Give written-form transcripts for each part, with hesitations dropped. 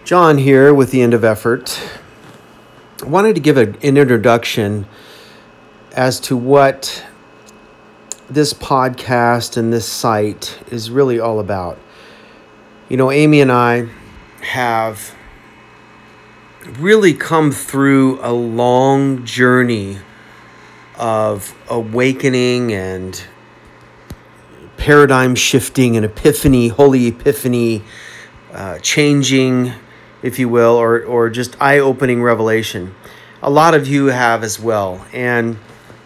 John here with the End of Effort. I wanted to give an introduction as to what this podcast and this site is really all about. You know, Amy and I have really come through a long journey of awakening and paradigm shifting and epiphany, holy epiphany, changing, if you will, or just eye-opening revelation. A lot of you have as well. And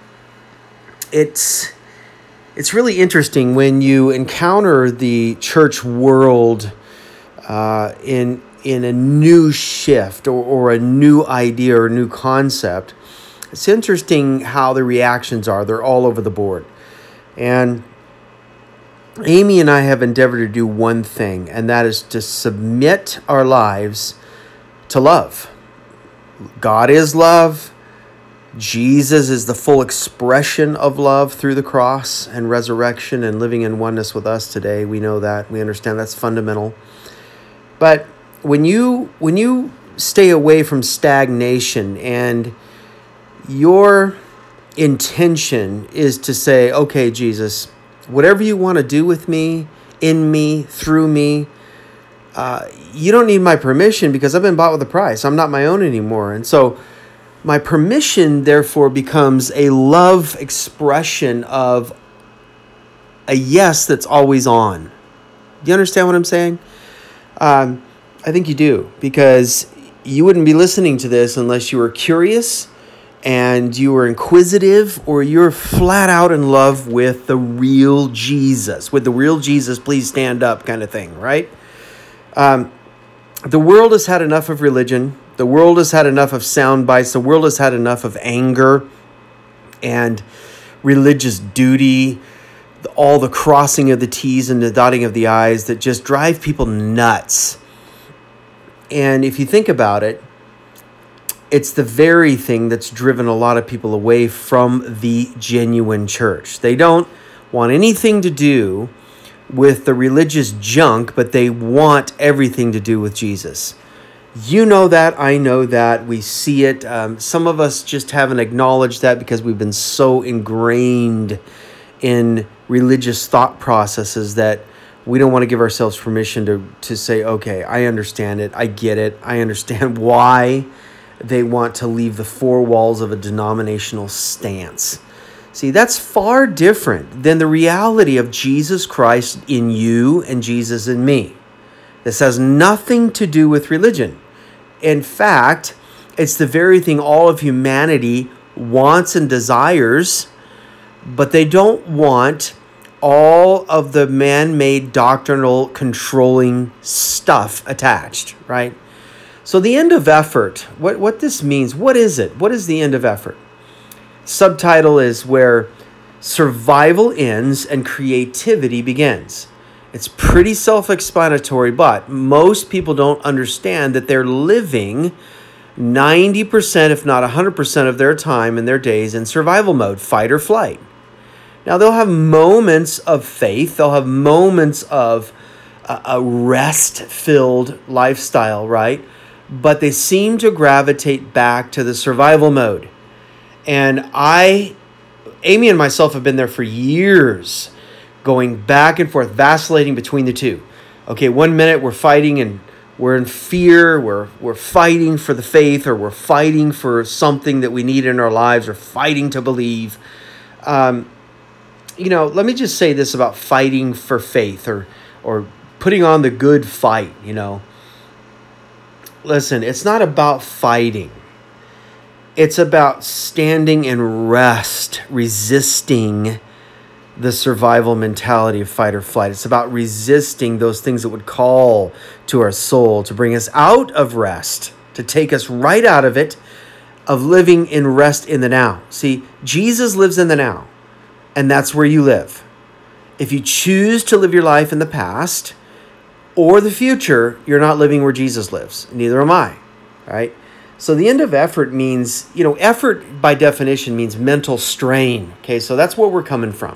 it's really interesting when you encounter the church world in a new shift or a new idea or a new concept. It's interesting how the reactions are. They're all over the board. And Amy and I have endeavored to do one thing, and that is to submit our lives to love. God is love. Jesus is the full expression of love through the cross and resurrection and living in oneness with us today. We know that. We understand that's fundamental. But when you stay away from stagnation and your intention is to say, okay, Jesus, whatever you want to do with me, in me, through me, you don't need my permission because I've been bought with a price. I'm not my own anymore. And so my permission, therefore, becomes a love expression of a yes that's always on. Do you understand what I'm saying? I think you do, because you wouldn't be listening to this unless you were curious and you were inquisitive, or you're flat out in love with the real Jesus. With the real Jesus, please stand up kind of thing, right? The world has had enough of religion. The world has had enough of sound bites. The world has had enough of anger and religious duty, all the crossing of the T's and the dotting of the I's that just drive people nuts. And if you think about it, it's the very thing that's driven a lot of people away from the genuine church. They don't want anything to do with the religious junk, but they want everything to do with Jesus. You know that, I know that, we see it. Some of us just haven't acknowledged that because we've been so ingrained in religious thought processes that we don't want to give ourselves permission to say, okay, I understand it, I get it, I understand why they want to leave the four walls of a denominational stance. See, that's far different than the reality of Jesus Christ in you and Jesus in me. This has nothing to do with religion. In fact, it's the very thing all of humanity wants and desires, but they don't want all of the man-made doctrinal controlling stuff attached, right? So the end of effort, what this means, what is it? What is the end of effort? Subtitle is where survival ends and creativity begins. It's pretty self-explanatory, but most people don't understand that they're living 90%, if not 100% of their time and their days in survival mode, fight or flight. Now, they'll have moments of faith. They'll have moments of a rest-filled lifestyle, right? But they seem to gravitate back to the survival mode. And Amy and myself have been there for years, going back and forth, vacillating between the two. Okay, 1 minute we're fighting and we're in fear, we're fighting for the faith, or we're fighting for something that we need in our lives, or fighting to believe. Let me just say this about fighting for faith or putting on the good fight, Listen, it's not about fighting. It's about standing in rest, resisting the survival mentality of fight or flight. It's about resisting those things that would call to our soul, to bring us out of rest, to take us right out of it, of living in rest in the now. See, Jesus lives in the now, and that's where you live. If you choose to live your life in the past or the future, you're not living where Jesus lives. Neither am I, right? So the end of effort means, effort by definition means mental strain. Okay, so that's where we're coming from.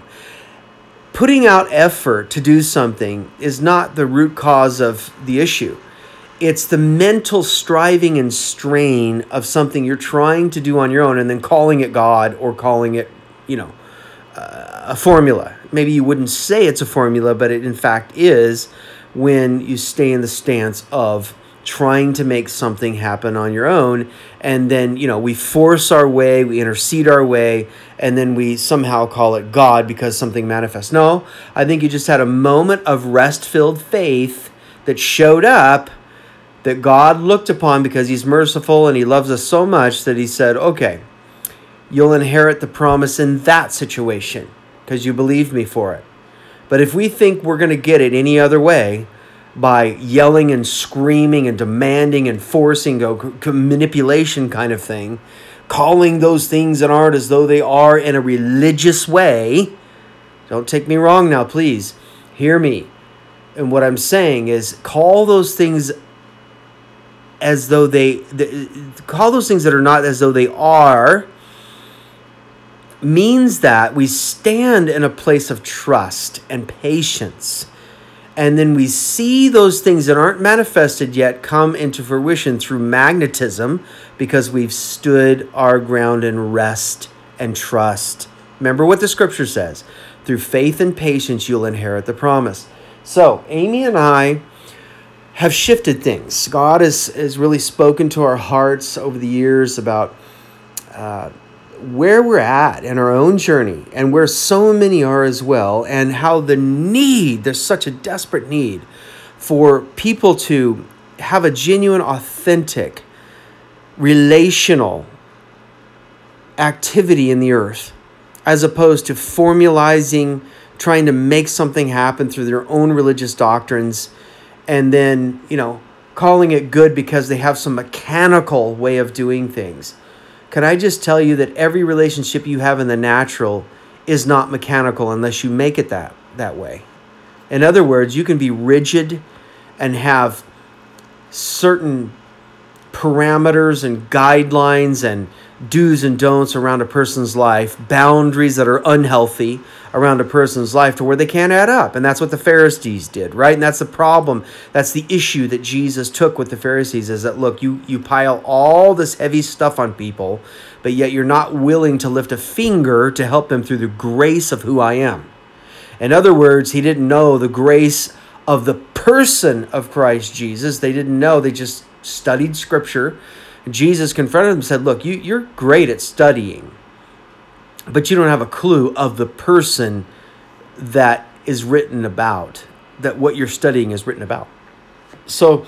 Putting out effort to do something is not the root cause of the issue. It's the mental striving and strain of something you're trying to do on your own and then calling it God or calling it, a formula. Maybe you wouldn't say it's a formula, but it in fact is when you stay in the stance of trying to make something happen on your own. And then, we force our way, we intercede our way, and then we somehow call it God because something manifests. No, I think you just had a moment of rest-filled faith that showed up, that God looked upon because he's merciful and he loves us so much that he said, okay, you'll inherit the promise in that situation because you believed me for it. But if we think we're going to get it any other way, by yelling and screaming and demanding and forcing, manipulation kind of thing, calling those things that aren't as though they are in a religious way. Don't take me wrong now, please. Hear me. And what I'm saying is call those things as though call those things that are not as though they are, means that we stand in a place of trust and patience. And then we see those things that aren't manifested yet come into fruition through magnetism because we've stood our ground in rest and trust. Remember what the scripture says. Through faith and patience, you'll inherit the promise. So Amy and I have shifted things. God has really spoken to our hearts over the years about where we're at in our own journey and where so many are as well, and how there's such a desperate need for people to have a genuine, authentic, relational activity in the earth, as opposed to formalizing, trying to make something happen through their own religious doctrines, and then, calling it good because they have some mechanical way of doing things. Can I just tell you that every relationship you have in the natural is not mechanical unless you make it that way. In other words, you can be rigid and have certain parameters and guidelines and do's and don'ts around a person's life, boundaries that are unhealthy around a person's life to where they can't add up. And that's what the Pharisees did, right? And that's the problem. That's the issue that Jesus took with the Pharisees, is that, look, you pile all this heavy stuff on people, but yet you're not willing to lift a finger to help them through the grace of who I am. In other words, he didn't know the grace of the person of Christ Jesus. They didn't know. They just studied scripture. Jesus confronted them and said, look, you're great at studying, but you don't have a clue of the person that is written about, that what you're studying is written about. So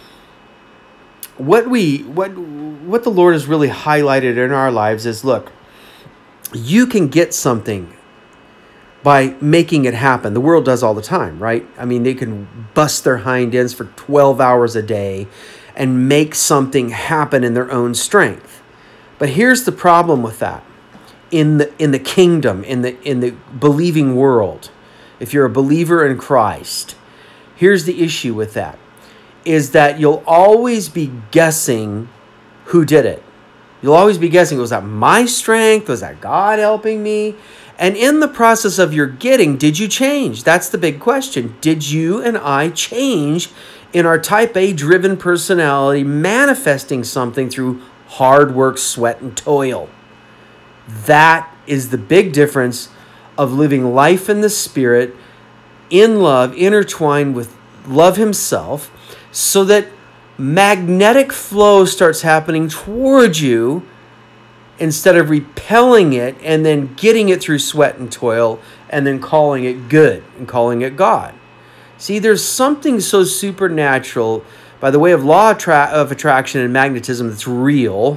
what the Lord has really highlighted in our lives is, look, you can get something by making it happen. The world does all the time, right? I mean, they can bust their hind ends for 12 hours a day and make something happen in their own strength. But here's the problem with that. In the kingdom, in the believing world, if you're a believer in Christ, here's the issue with that, is that you'll always be guessing who did it. You'll always be guessing, was that my strength? Was that God helping me? And in the process of your getting, did you change? That's the big question. Did you and I change in our type A driven personality, manifesting something through hard work, sweat, and toil? That is the big difference of living life in the Spirit, in love, intertwined with love himself, so that magnetic flow starts happening towards you instead of repelling it and then getting it through sweat and toil and then calling it good and calling it God. See, there's something so supernatural by the way of law of attraction and magnetism that's real.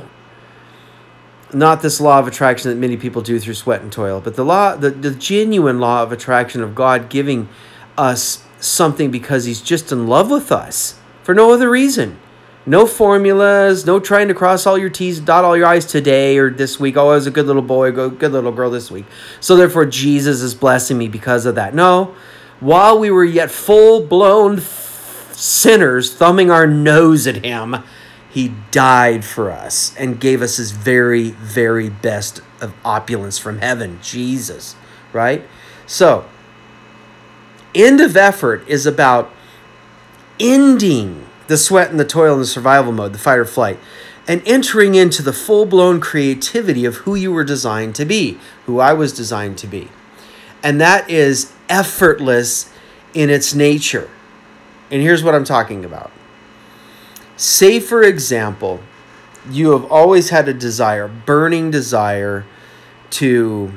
Not this law of attraction that many people do through sweat and toil, but the genuine law of attraction of God giving us something because he's just in love with us for no other reason. No formulas, no trying to cross all your T's, dot all your I's today or this week. Oh, I was a good little boy, good little girl this week, so therefore Jesus is blessing me because of that. No, while we were yet full-blown sinners thumbing our nose at him, he died for us and gave us his very, very best of opulence from heaven, Jesus, right? So, end of effort is about ending the sweat and the toil and the survival mode, the fight or flight, and entering into the full-blown creativity of who you were designed to be, who I was designed to be. And that is effortless in its nature. And here's what I'm talking about. Say, for example, you have always had a desire, burning desire to,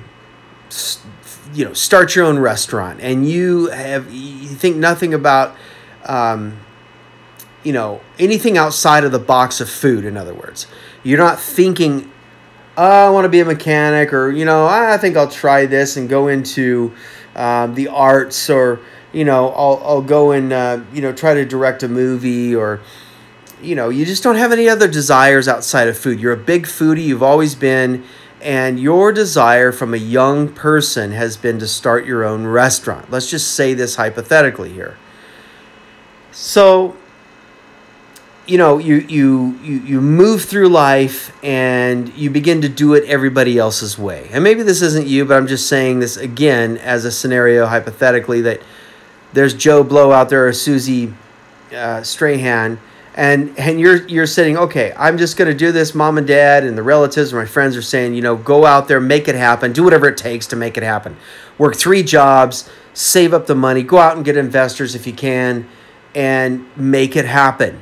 start your own restaurant, and you think nothing about, anything outside of the box of food. In other words, you're not thinking, oh, I want to be a mechanic, or, I think I'll try this and go into the arts, or, I'll go and, try to direct a movie, or, you just don't have any other desires outside of food. You're a big foodie. You've always been. And your desire from a young person has been to start your own restaurant. Let's just say this hypothetically here. So, you move through life and you begin to do it everybody else's way. And maybe this isn't you, but I'm just saying this again as a scenario hypothetically, that there's Joe Blow out there or Susie Strahan, and you're saying, okay, I'm just going to do this. Mom and dad and the relatives and my friends are saying, go out there, make it happen, do whatever it takes to make it happen. Work 3 jobs, save up the money, go out and get investors if you can, and make it happen.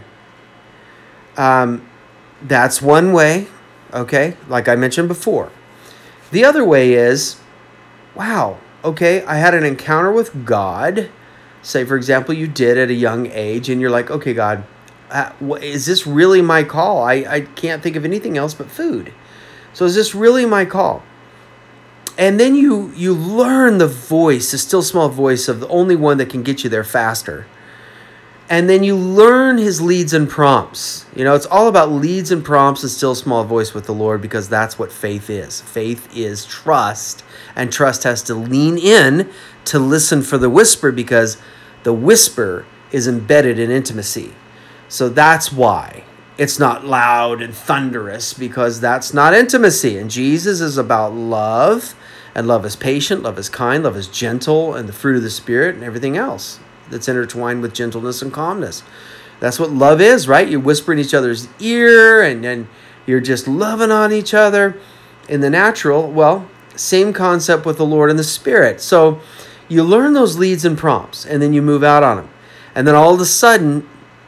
That's one way, okay, like I mentioned before. The other way is, wow, okay, I had an encounter with God. Say, for example, you did at a young age, and you're like, okay, God, is this really my call? I can't think of anything else but food. So is this really my call? And then you learn the voice, the still small voice of the only one that can get you there faster. And then you learn his leads and prompts. It's all about leads and prompts and still small voice with the Lord, because that's what faith is. Faith is trust, and trust has to lean in to listen for the whisper, because the whisper is embedded in intimacy. So that's why it's not loud and thunderous, because that's not intimacy. And Jesus is about love, and love is patient, love is kind, love is gentle, and the fruit of the Spirit and everything else that's intertwined with gentleness and calmness. That's what love is, right? You whisper in each other's ear, and then you're just loving on each other. In the natural, well, same concept with the Lord and the Spirit. So you learn those leads and prompts, and then you move out on them. And then all of a sudden,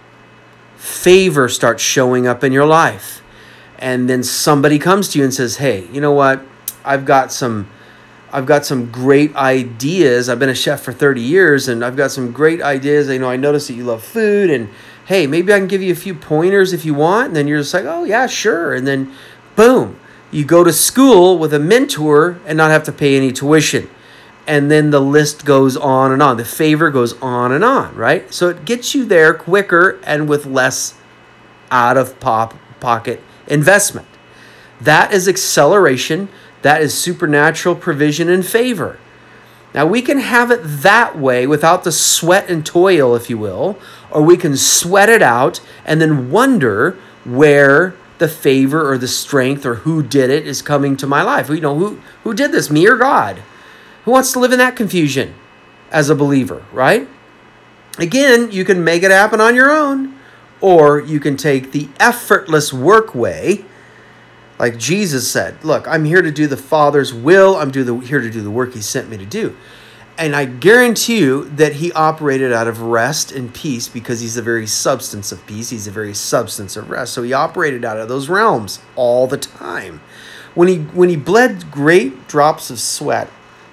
favor starts showing up in your life. And then somebody comes to you and says, hey, you know what? I've got some great ideas. I've been a chef for 30 years, and I've got some great ideas. I noticed that you love food, and hey, maybe I can give you a few pointers if you want. And then you're just like, oh yeah, sure. And then boom, you go to school with a mentor and not have to pay any tuition. And then the list goes on and on. The favor goes on and on, right? So it gets you there quicker and with less out-of-pocket investment. That is acceleration. That is supernatural provision and favor. Now, we can have it that way without the sweat and toil, if you will, or we can sweat it out and then wonder where the favor or the strength or who did it is coming to my life. Who did this, me or God? Who wants to live in that confusion as a believer, right? Again, you can make it happen on your own, or you can take the effortless work way. Like Jesus said, look, I'm here to do the Father's will. I'm here to do the work he sent me to do. And I guarantee you that he operated out of rest and peace, because he's the very substance of peace. He's the very substance of rest. So he operated out of those realms all the time. When he bled great drops of sweat,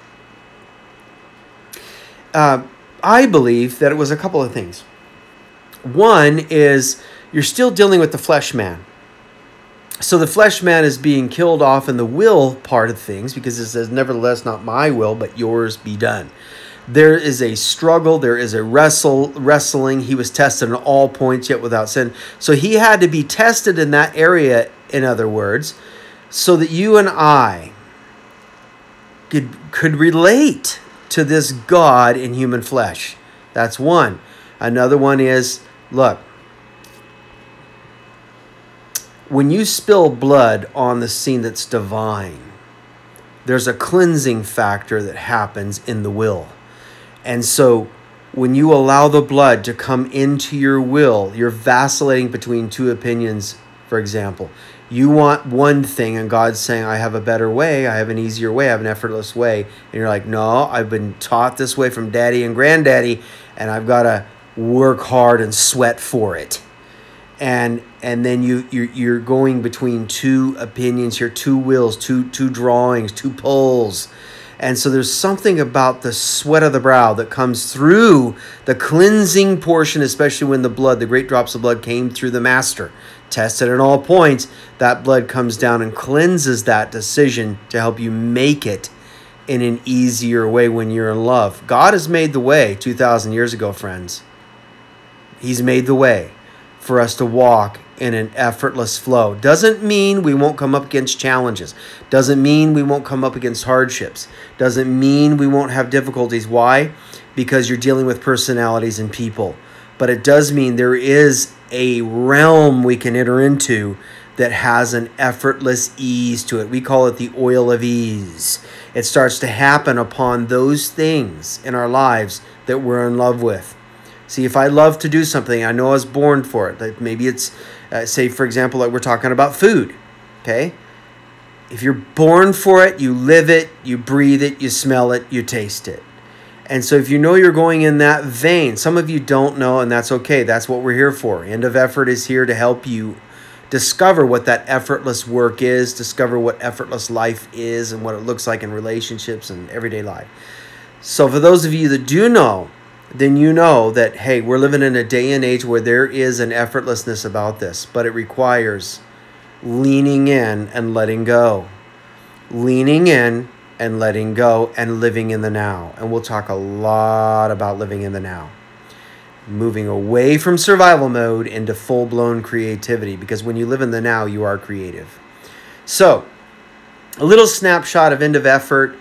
I believe that it was a couple of things. One is you're still dealing with the flesh man. So the flesh man is being killed off in the will part of things, because it says, nevertheless, not my will, but yours be done. There is a struggle. There is a wrestling. He was tested in all points, yet without sin. So he had to be tested in that area, in other words, so that you and I could relate to this God in human flesh. That's one. Another one is, look, when you spill blood on the scene that's divine, there's a cleansing factor that happens in the will. And so When you allow the blood to come into your will, you're vacillating between two opinions, for example. You want one thing, and God's saying, I have a better way, I have an easier way, I have an effortless way. And you're like, no, I've been taught this way from daddy and granddaddy, and I've got to work hard and sweat for it. And then you're going between two opinions here, two wills, two drawings, two pulls. And so there's something about the sweat of the brow that comes through the cleansing portion, especially when the great drops of blood came through the master. Tested at all points, that blood comes down and cleanses that decision to help you make it in an easier way when you're in love. God has made the way 2,000 years ago, friends. He's made the way for us to walk in an effortless flow. Doesn't mean we won't come up against challenges. Doesn't mean we won't come up against hardships. Doesn't mean we won't have difficulties. Why? Because you're dealing with personalities and people. But it does mean there is a realm we can enter into that has an effortless ease to it. We call it the oil of ease. It starts to happen upon those things in our lives that we're in love with. See, if I love to do something, I know I was born for it. Like maybe it's, say, for example, like we're talking about food, okay? If you're born for it, you live it, you breathe it, you smell it, you taste it. And so if you know you're going in that vein, some of you don't know, and that's okay. That's what we're here for. End of Effort is here to help you discover what that effortless work is, discover what effortless life is and what it looks like in relationships and everyday life. So for those of you that do know, then you know that, hey, we're living in a day and age where there is an effortlessness about this, but it requires leaning in and letting go. Leaning in and letting go and living in the now. And we'll talk a lot about living in the now. Moving away from survival mode into full-blown creativity, because when you live in the now, you are creative. So, a little snapshot of End of Effort.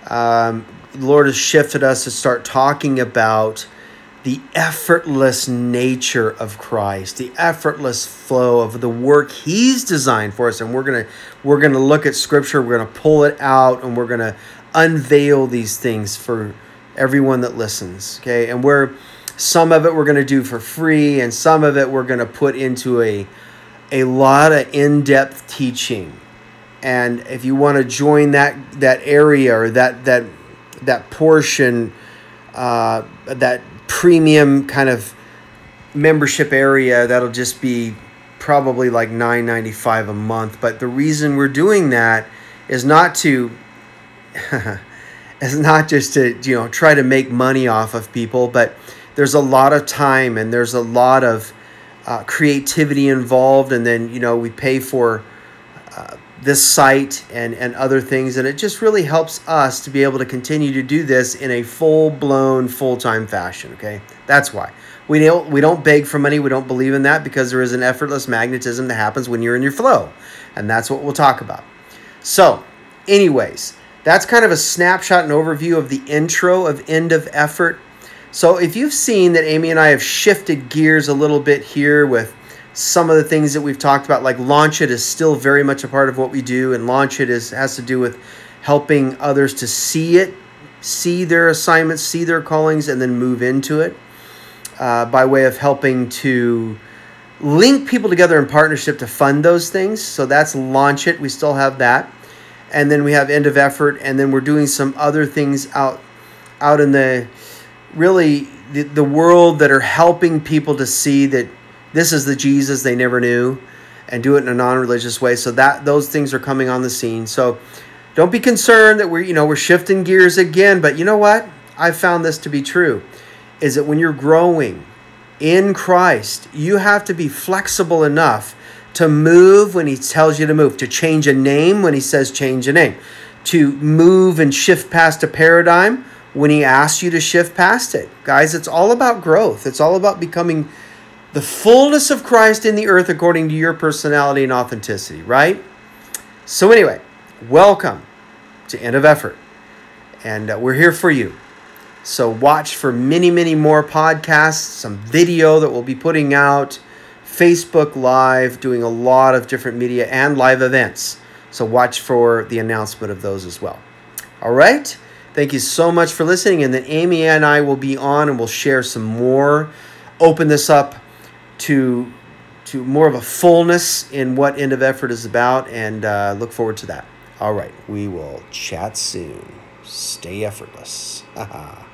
The Lord has shifted us to start talking about the effortless nature of Christ, the effortless flow of the work He's designed for us. And we're gonna look at Scripture, we're gonna pull it out, and we're gonna unveil these things for everyone that listens. Okay, and some of it we're gonna do for free, and some of it we're gonna put into a lot of in-depth teaching. And if you want to join that area or that portion, that premium kind of membership area, that'll just be probably like $9.95 a month. But the reason we're doing that is not to just to try to make money off of people, but there's a lot of time and there's a lot of creativity involved, and then we pay for this site and other things, and it just really helps us to be able to continue to do this in a full-blown, full-time fashion, okay? That's why. We don't beg for money. We don't believe in that, because there is an effortless magnetism that happens when you're in your flow, and that's what we'll talk about. So, anyways, that's kind of a snapshot and overview of the intro of End of Effort. So if you've seen that Amy and I have shifted gears a little bit here with some of the things that we've talked about, like Launch It is still very much a part of what we do, and Launch It has to do with helping others to see their assignments, see their callings, and then move into it by way of helping to link people together in partnership to fund those things. So that's Launch It. We still have that. And then we have End of Effort, and then we're doing some other things out in the world that are helping people to see that this is the Jesus they never knew, and do it in a non-religious way. So those things are coming on the scene. So don't be concerned that we're shifting gears again. But you know what? I've found this to be true, is that when you're growing in Christ, you have to be flexible enough to move when He tells you to move, to change a name when He says change a name, to move and shift past a paradigm when He asks you to shift past it. Guys, it's all about growth. It's all about becoming the fullness of Christ in the earth according to your personality and authenticity, right? So anyway, welcome to End of Effort. And we're here for you. So watch for many, many more podcasts, some video that we'll be putting out, Facebook Live, doing a lot of different media and live events. So watch for the announcement of those as well. All right? Thank you so much for listening. And then Amy and I will be on and we'll share some more, open this up to more of a fullness in what End of Effort is about, and look forward to that. All right, we will chat soon. Stay effortless.